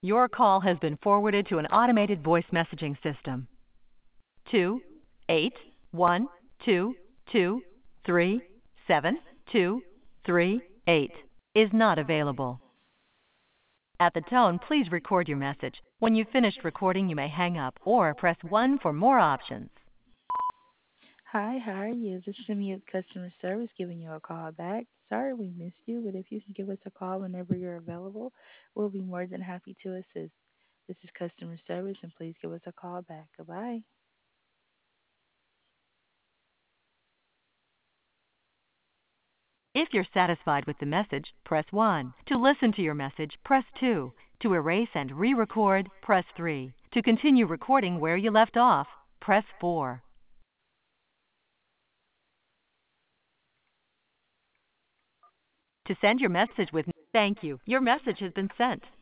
Your call has been forwarded to an automated voice messaging system. 28122237238 is not available. At the tone, please record your message. When you've finished recording, you may hang up or press 1 for more options. Hi, how are you? This is Jimmy with customer service giving you a call back. Sorry we missed you, but if you can give us a call whenever you're available, we'll be more than happy to assist. This is customer service, and please give us a call back. Goodbye. If you're satisfied with the message, press 1. To listen to your message, press 2. To erase and re-record, press 3. To continue recording where you left off, press 4. To send your message with thank you, your message has been sent.